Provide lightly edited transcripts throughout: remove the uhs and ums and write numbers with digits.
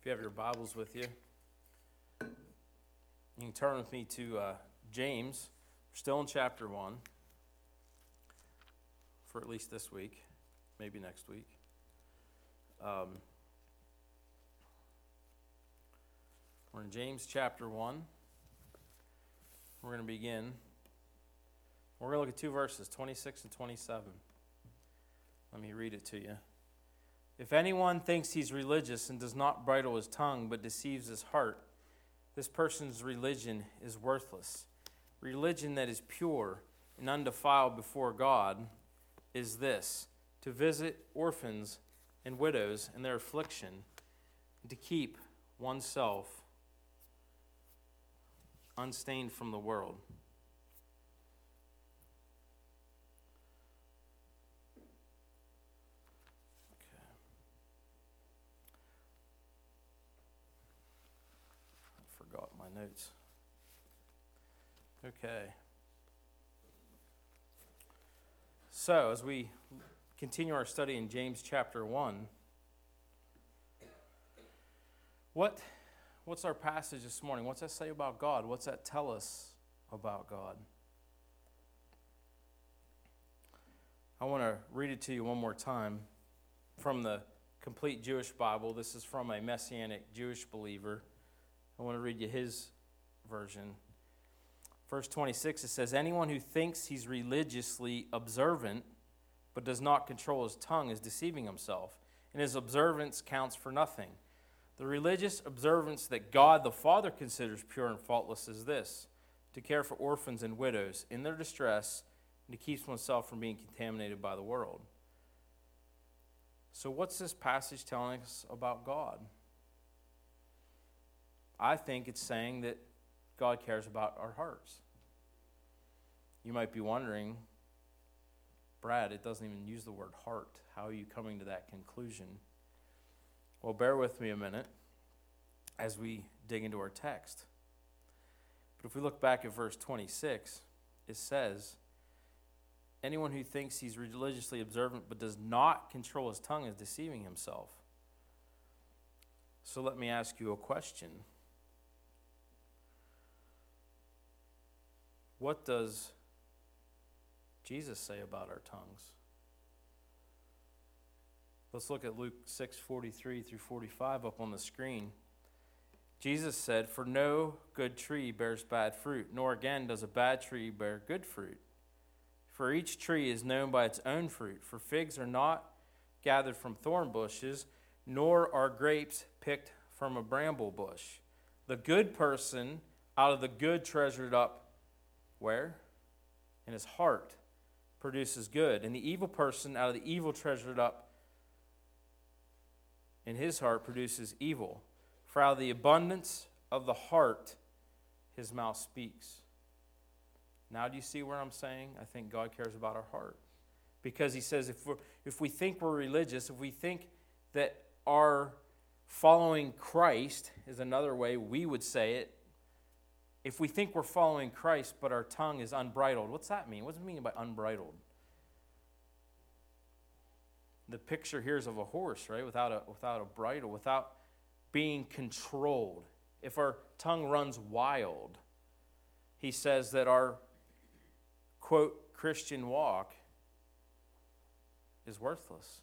If you have your Bibles with you, you can turn with me to James. We're still in chapter 1 for at least this week, maybe next week. We're in James chapter 1. We're going to begin. We're going to look at two verses, 26 and 27. Let me read it to you. If anyone thinks he's religious and does not bridle his tongue but deceives his heart, this person's religion is worthless. Religion that is pure and undefiled before God is this: to visit orphans and widows in their affliction, and to keep oneself unstained from the world. Forgot my notes. Okay. So, as we continue our study in James chapter 1, what's our passage this morning? What's that say about God? What's that tell us about God? I want to read it to you one more time from the Complete Jewish Bible. This is from a Messianic Jewish believer. I want to read you his version. Verse 26, it says, anyone who thinks he's religiously observant but does not control his tongue is deceiving himself, and his observance counts for nothing. The religious observance that God the Father considers pure and faultless is this: to care for orphans and widows in their distress and to keep oneself from being contaminated by the world. So what's this passage telling us about God? I think it's saying that God cares about our hearts. You might be wondering, Brad, it doesn't even use the word heart. How are you coming to that conclusion? Well, bear with me a minute as we dig into our text. But if we look back at verse 26, it says, anyone who thinks he's religiously observant but does not control his tongue is deceiving himself. So let me ask you a question. What does Jesus say about our tongues? Let's look at Luke 6:43 through 45 up on the screen. Jesus said, for no good tree bears bad fruit, nor again does a bad tree bear good fruit. For each tree is known by its own fruit. For figs are not gathered from thorn bushes, nor are grapes picked from a bramble bush. The good person out of the good treasured up where? In his heart produces good. And the evil person out of the evil treasured up in his heart produces evil. For out of the abundance of the heart his mouth speaks. Now do you see where I'm saying? I think God cares about our heart. Because he says if we think we're religious, if we think that our following Christ is another way we would say it, if we think we're following Christ, but our tongue is unbridled, what's that mean? What does it mean by unbridled? The picture here is of a horse, right? Without a bridle, without being controlled. If our tongue runs wild, he says that our, quote, Christian walk is worthless.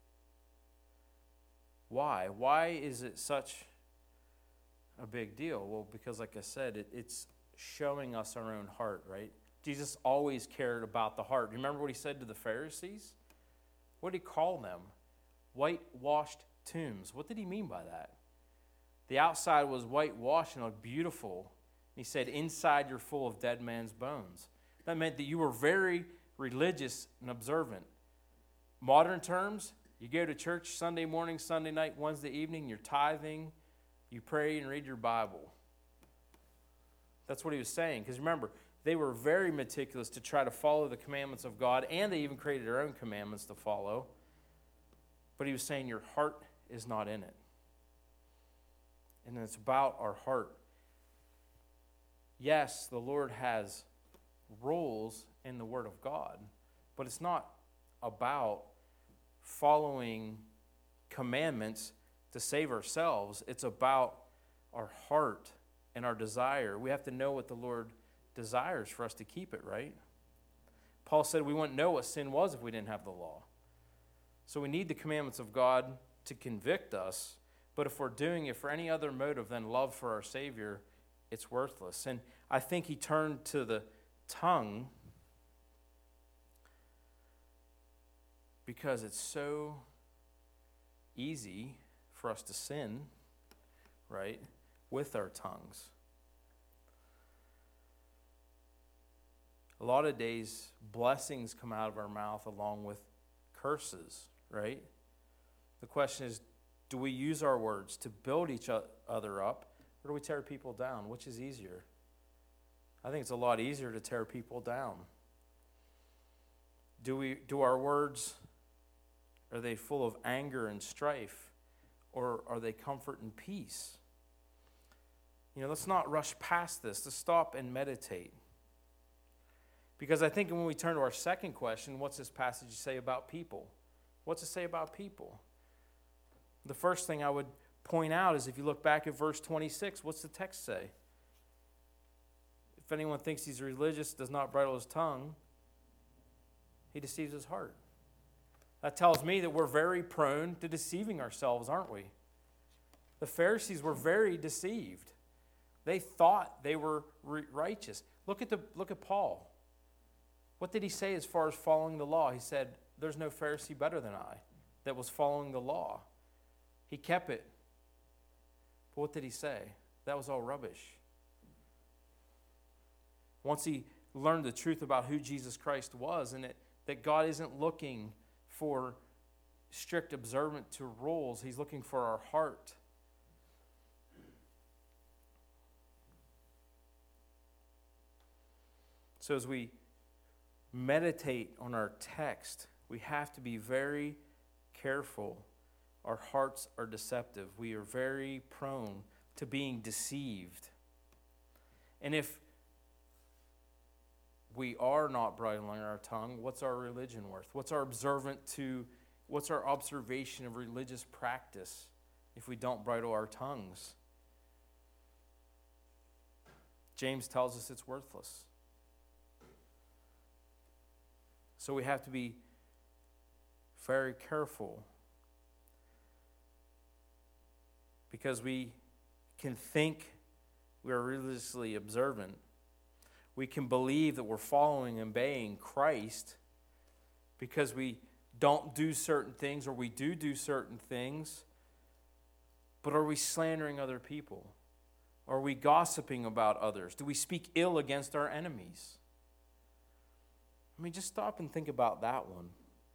Why? Why is it such a big deal? Well, because like I said, it's showing us our own heart, right? Jesus always cared about the heart. Remember what he said to the Pharisees? What did he call them? Whitewashed tombs. What did he mean by that? The outside was whitewashed and looked beautiful. He said, inside you're full of dead man's bones. That meant that you were very religious and observant. Modern terms, you go to church Sunday morning, Sunday night, Wednesday evening, you're tithing, you pray and read your Bible. That's what he was saying. Because remember, they were very meticulous to try to follow the commandments of God, and they even created their own commandments to follow. But he was saying your heart is not in it. And it's about our heart. Yes, the Lord has rules in the Word of God, but it's not about following commandments to save ourselves. It's about our heart and our desire. We have to know what the Lord desires for us to keep it, right? Paul said we wouldn't know what sin was if we didn't have the law. So we need the commandments of God to convict us, but if we're doing it for any other motive than love for our Savior, it's worthless. And I think he turned to the tongue because it's so easy for us to sin, right, with our tongues. A lot of days, blessings come out of our mouth along with curses, right? The question is, do we use our words to build each other up, or do we tear people down? Which is easier? I think it's a lot easier to tear people down. Do our words, are they full of anger and strife, or are they comfort and peace? Let's not rush past this. Let's stop and meditate. Because I think when we turn to our second question, what's this passage say about people? What's it say about people? The first thing I would point out is if you look back at verse 26, what's the text say? If anyone thinks he's religious, does not bridle his tongue, he deceives his heart. That tells me that we're very prone to deceiving ourselves, aren't we? The Pharisees were very deceived. They thought they were righteous. Look at Paul. What did he say as far as following the law? He said, there's no Pharisee better than I that was following the law. He kept it. But what did he say? That was all rubbish. Once he learned the truth about who Jesus Christ was and that God isn't looking for strict observance to rules, he's looking for our heart. So as we meditate on our text, we have to be very careful. Our hearts are deceptive. We are very prone to being deceived. And if we are not bridling our tongue, what's our religion worth? What's our observation of religious practice if we don't bridle our tongues? James tells us it's worthless. So we have to be very careful, because we can think we are religiously observant. We can believe that we're following and obeying Christ because we don't do certain things, or we do certain things. But are we slandering other people? Are we gossiping about others? Do we speak ill against our enemies? Just stop and think about that one.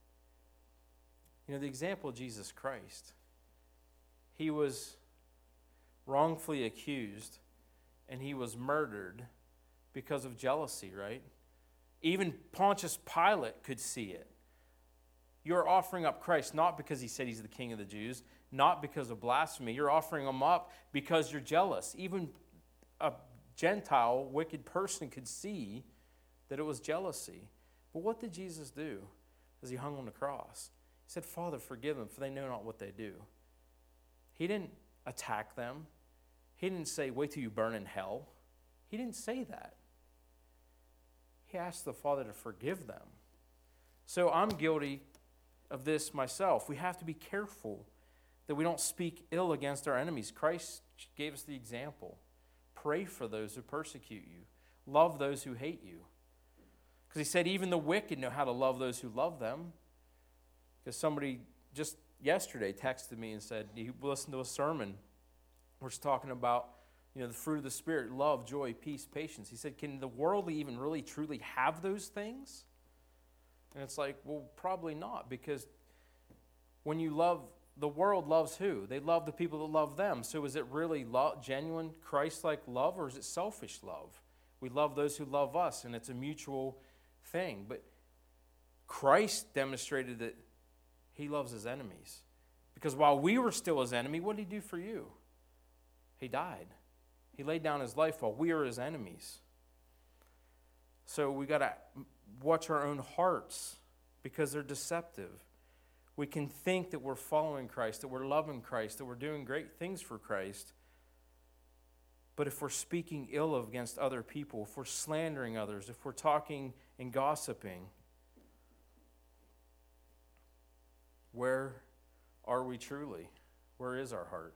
The example of Jesus Christ. He was wrongfully accused, and he was murdered because of jealousy, right? Even Pontius Pilate could see it. You're offering up Christ not because he said he's the king of the Jews, not because of blasphemy. You're offering him up because you're jealous. Even a Gentile, wicked person could see that it was jealousy. But what did Jesus do as he hung on the cross? He said, Father, forgive them, for they know not what they do. He didn't attack them. He didn't say, wait till you burn in hell. He didn't say that. He asked the Father to forgive them. So I'm guilty of this myself. We have to be careful that we don't speak ill against our enemies. Christ gave us the example. Pray for those who persecute you. Love those who hate you. Because he said even the wicked know how to love those who love them. Because somebody just yesterday texted me and said he listened to a sermon where it's talking about the fruit of the Spirit, love, joy, peace, patience. He said, can the world even really truly have those things? And it's like, well, probably not, because when you love, the world loves who? They love the people that love them. So is it really genuine Christ-like love, or is it selfish love? We love those who love us, and it's a mutual thing. But Christ demonstrated that he loves his enemies. Because while we were still his enemy, what did he do for you? He died. He laid down his life while we are his enemies. So we got to watch our own hearts because they're deceptive. We can think that we're following Christ, that we're loving Christ, that we're doing great things for Christ. But if we're speaking ill against other people, if we're slandering others, if we're talking and gossiping, where are we truly? Where is our heart?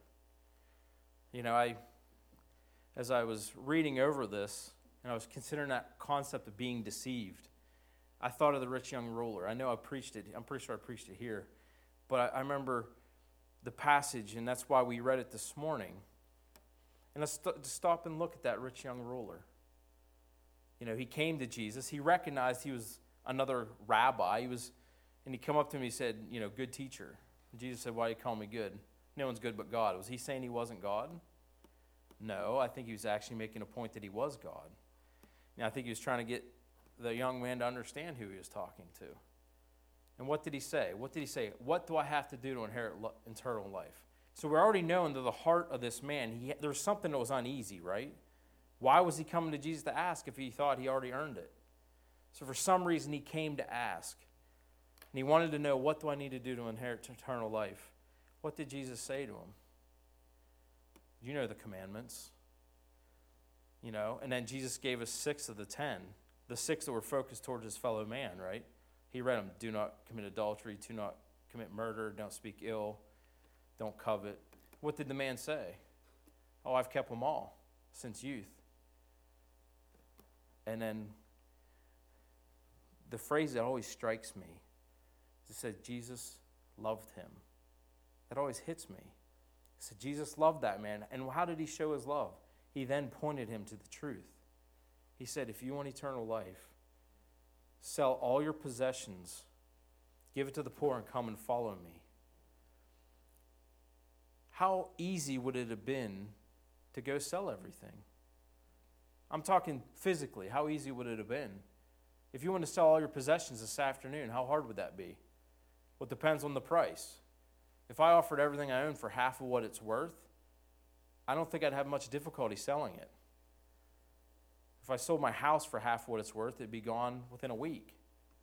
As I was reading over this, and I was considering that concept of being deceived, I thought of the rich young ruler. I know I preached it. I'm pretty sure I preached it here. But I remember the passage, and that's why we read it this morning. And let's stop and look at that rich young ruler. He came to Jesus. He recognized he was another rabbi. And he come up to him, he said, good teacher. And Jesus said, why do you call me good? No one's good but God. Was he saying he wasn't God? No, I think he was actually making a point that he was God. I think he was trying to get the young man to understand who he was talking to. And what did he say? What do I have to do to inherit eternal life? So we're already knowing that the heart of this man, there's something that was uneasy, right? Why was he coming to Jesus to ask if he thought he already earned it? So for some reason he came to ask. And he wanted to know, what do I need to do to inherit eternal life? What did Jesus say to him? You know the commandments. And then Jesus gave us 6 of the 10. The 6 that were focused towards his fellow man, right? He read them. Do not commit adultery. Do not commit murder. Don't speak ill. Don't covet. What did the man say? Oh, I've kept them all since youth. And then the phrase that always strikes me, it said Jesus loved him. That always hits me. It said Jesus loved that man. And how did he show his love? He then pointed him to the truth. He said, if you want eternal life, sell all your possessions, give it to the poor, and come and follow me. How easy would it have been to go sell everything? I'm talking physically. How easy would it have been? If you want to sell all your possessions this afternoon, how hard would that be? Well, it depends on the price. If I offered everything I own for half of what it's worth, I don't think I'd have much difficulty selling it. If I sold my house for half what it's worth, it'd be gone within a week.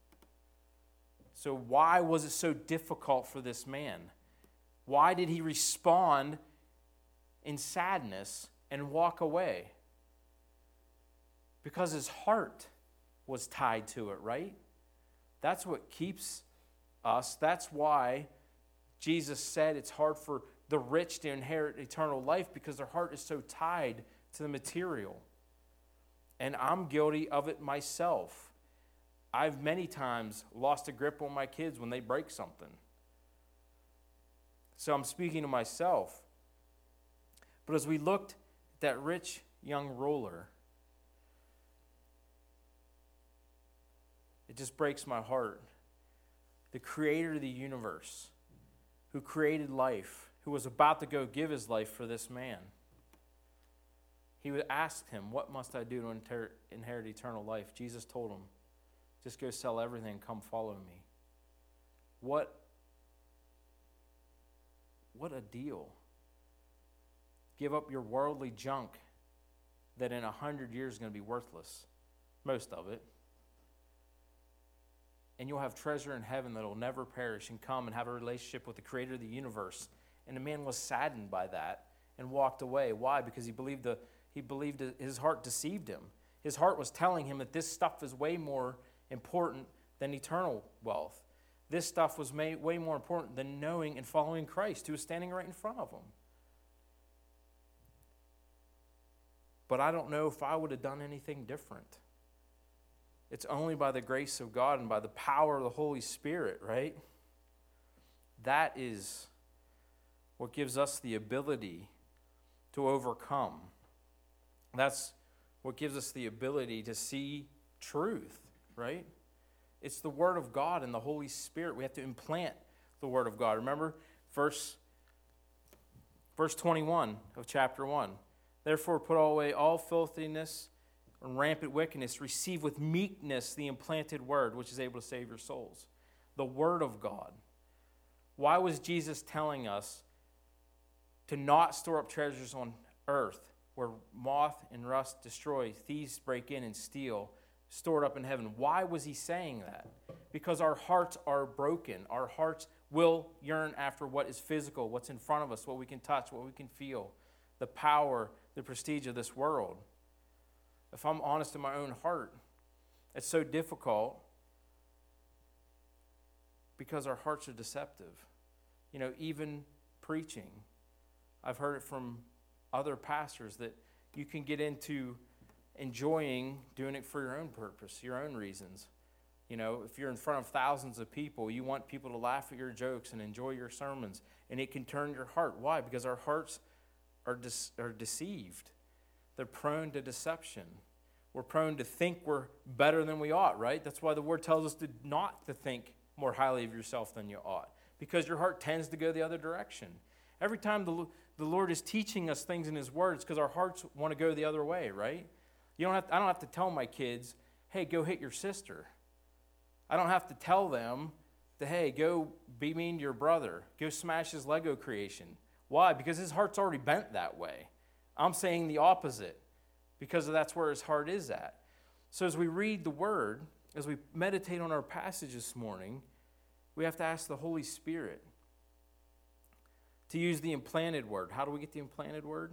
So why was it so difficult for this man? Why did he respond in sadness and walk away? Because his heart was tied to it, right? That's what keeps us. That's why Jesus said it's hard for the rich to inherit eternal life, because their heart is so tied to the material. And I'm guilty of it myself. I've many times lost a grip on my kids when they break something. So I'm speaking to myself. But as we looked at that rich young ruler, it just breaks my heart. The creator of the universe, who created life, who was about to go give his life for this man, he would ask him, what must I do to inherit eternal life? Jesus told him, just go sell everything and come follow me. What a deal. Give up your worldly junk that in 100 years is going to be worthless, most of it. And you'll have treasure in heaven that will never perish, and come and have a relationship with the creator of the universe. And the man was saddened by that and walked away. Why? Because he believed his heart deceived him. His heart was telling him that this stuff is way more important than eternal wealth. This stuff was way more important than knowing and following Christ, who was standing right in front of him. But I don't know if I would have done anything different. It's only by the grace of God and by the power of the Holy Spirit, right? That is what gives us the ability to overcome. That's what gives us the ability to see truth, right? It's the Word of God and the Holy Spirit. We have to implant the Word of God. Remember verse 21 of chapter 1. Therefore put away all filthiness and rampant wickedness. Receive with meekness the implanted Word, which is able to save your souls. The Word of God. Why was Jesus telling us to not store up treasures on earth, where moth and rust destroy, thieves break in and steal, stored up in heaven? Why was he saying that? Because our hearts are broken. Our hearts, We'll yearn after what is physical, what's in front of us, what we can touch, what we can feel, the power, the prestige of this world. If I'm honest in my own heart, it's so difficult because our hearts are deceptive. Even preaching, I've heard it from other pastors that you can get into enjoying doing it for your own purpose, your own reasons. If you're in front of thousands of people, you want people to laugh at your jokes and enjoy your sermons, and it can turn your heart. Why? Because our hearts are deceived. They're prone to deception. We're prone to think we're better than we ought, right? That's why the Word tells us not to think more highly of yourself than you ought, because your heart tends to go the other direction. Every time the Lord is teaching us things in His Word, it's because our hearts want to go the other way, right? I don't have to tell my kids, hey, go hit your sister. I don't have to tell them that, hey, go be mean to your brother. Go smash his Lego creation. Why? Because his heart's already bent that way. I'm saying the opposite, because that's where his heart is at. So as we read the Word, as we meditate on our passage this morning, we have to ask the Holy Spirit to use the implanted word. How do we get the implanted word?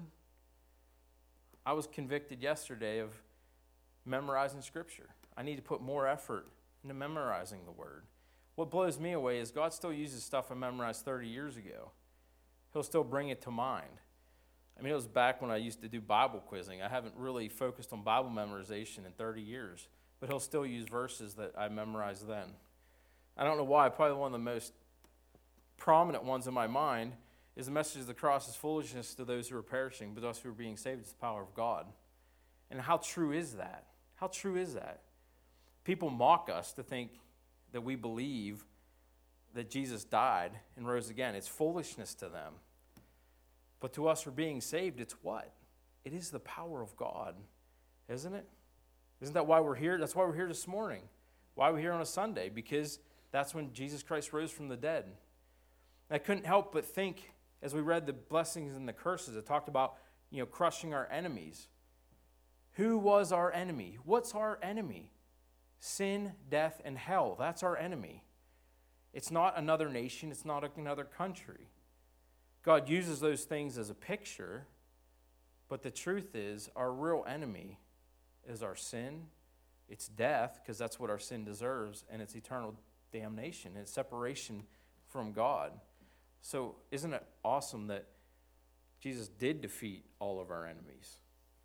I was convicted yesterday of memorizing Scripture. I need to put more effort into memorizing the Word. What blows me away is God still uses stuff I memorized 30 years ago. He'll still bring it to mind. It was back when I used to do Bible quizzing. I haven't really focused on Bible memorization in 30 years, but He'll still use verses that I memorized then. I don't know why. Probably one of the most prominent ones in my mind is the message of the cross is foolishness to those who are perishing, but us who are being saved is the power of God. And how true is that? How true is that? People mock us to think that we believe that Jesus died and rose again. It's foolishness to them. But to us who are being saved, it's what? It is the power of God, isn't it? Isn't that why we're here? That's why we're here this morning. Why are we here on a Sunday? Because that's when Jesus Christ rose from the dead. And I couldn't help but think, as we read the blessings and the curses, it talked about, crushing our enemies. Who was our enemy? What's our enemy? Sin, death, and hell. That's our enemy. It's not another nation. It's not another country. God uses those things as a picture, but the truth is our real enemy is our sin. It's death, because that's what our sin deserves, and it's eternal damnation. It's separation from God. So isn't it awesome that Jesus did defeat all of our enemies?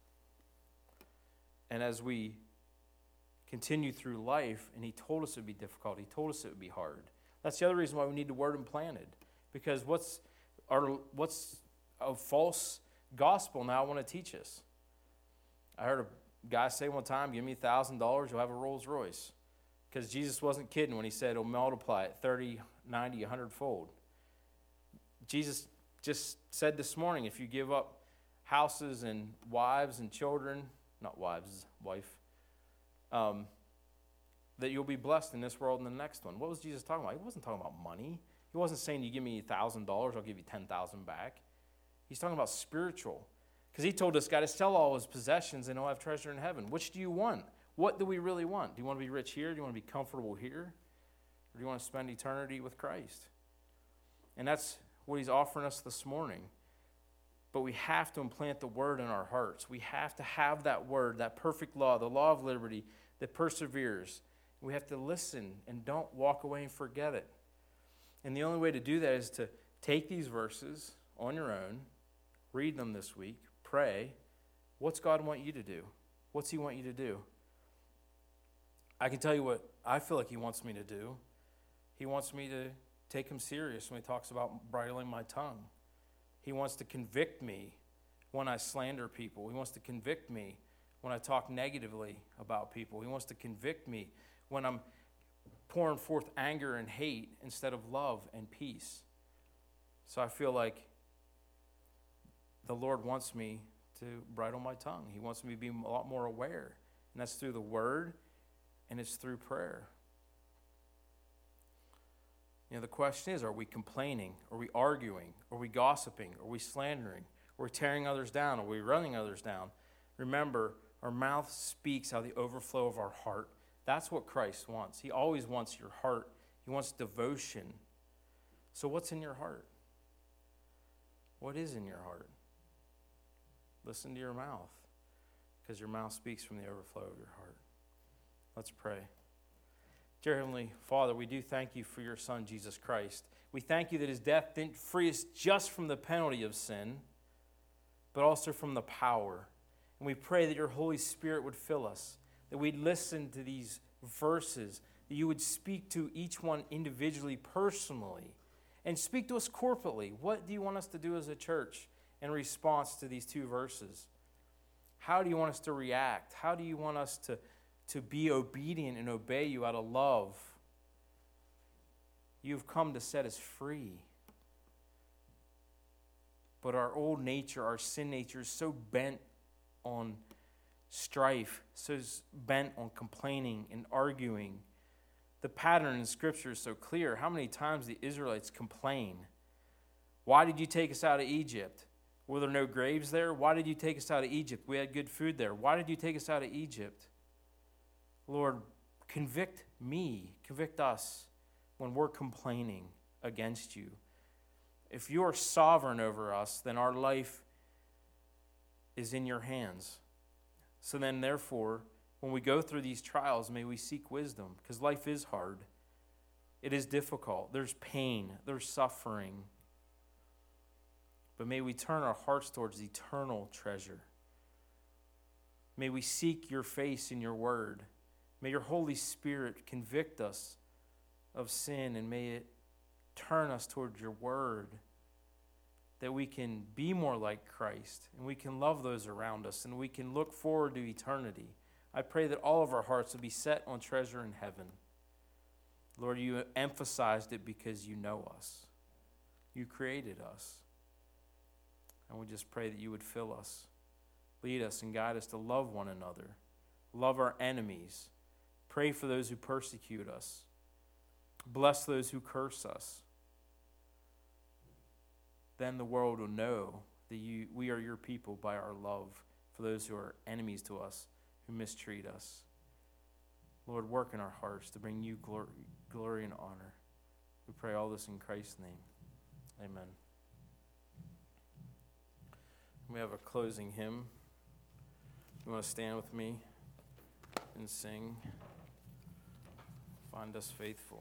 And as we continue through life, and He told us it would be difficult, He told us it would be hard. That's the other reason why we need the Word implanted. Because what's a false gospel now want to teach us? I heard a guy say one time, give me $1,000, you'll have a Rolls Royce. Because Jesus wasn't kidding when He said he'll multiply it 30, 90, 100-fold. Jesus just said this morning, if you give up houses and wives and children, not wives, wife, that you'll be blessed in this world and the next one. What was Jesus talking about? He wasn't talking about money. He wasn't saying, you give me $1,000, I'll give you 10,000 back. He's talking about spiritual. Because He told this guy to sell all his possessions and he'll have treasure in heaven. Which do you want? What do we really want? Do you want to be rich here? Do you want to be comfortable here? Or do you want to spend eternity with Christ? And that's what He's offering us this morning. But we have to implant the Word in our hearts. We have to have that Word, that perfect law, the law of liberty that perseveres. We have to listen and don't walk away and forget it. And the only way to do that is to take these verses on your own, read them this week, pray. What's God want you to do? What's He want you to do? I can tell you what I feel like He wants me to do. He wants me to take Him serious when He talks about bridling my tongue. He wants to convict me when I slander people. He wants to convict me when I talk negatively about people. He wants to convict me when I'm pouring forth anger and hate instead of love and peace. So I feel like the Lord wants me to bridle my tongue. He wants me to be a lot more aware. And that's through the Word, and it's through prayer. The question is, are we complaining? Are we arguing? Are we gossiping? Are we slandering? Are we tearing others down? Are we running others down? Remember, our mouth speaks out of the overflow of our heart. That's what Christ wants. He always wants your heart. He wants devotion. So what's in your heart? What is in your heart? Listen to your mouth, because your mouth speaks from the overflow of your heart. Let's pray. Dear Heavenly Father, we do thank you for your Son, Jesus Christ. We thank you that his death didn't free us just from the penalty of sin, but also from the power. And we pray that your Holy Spirit would fill us, that we'd listen to these verses, that you would speak to each one individually, personally, and speak to us corporately. What do you want us to do as a church in response to these two verses? How do you want us to react? How do you want us to be obedient and obey you out of love? You've come to set us free. But our old nature, our sin nature, is so bent on strife, so bent on complaining and arguing. The pattern in Scripture is so clear. How many times the Israelites complain? Why did you take us out of Egypt? Were there no graves there? Why did you take us out of Egypt? We had good food there. Why did you take us out of Egypt? Lord, convict me, convict us when we're complaining against you. If you are sovereign over us, then our life is in your hands. So then, therefore, when we go through these trials, may we seek wisdom, because life is hard. It is difficult. There's pain. There's suffering. But may we turn our hearts towards eternal treasure. May we seek your face in your word. May your Holy Spirit convict us of sin, and may it turn us towards your word, that we can be more like Christ, and we can love those around us, and we can look forward to eternity. I pray that all of our hearts will be set on treasure in heaven. Lord, you emphasized it because you know us. You created us. And we just pray that you would fill us, lead us, and guide us to love one another, love our enemies, pray for those who persecute us, bless those who curse us. Then the world will know that we are your people by our love for those who are enemies to us, who mistreat us. Lord, work in our hearts to bring you glory and honor. We pray all this in Christ's name. Amen. We have a closing hymn. You want to stand with me and sing? Find us faithful.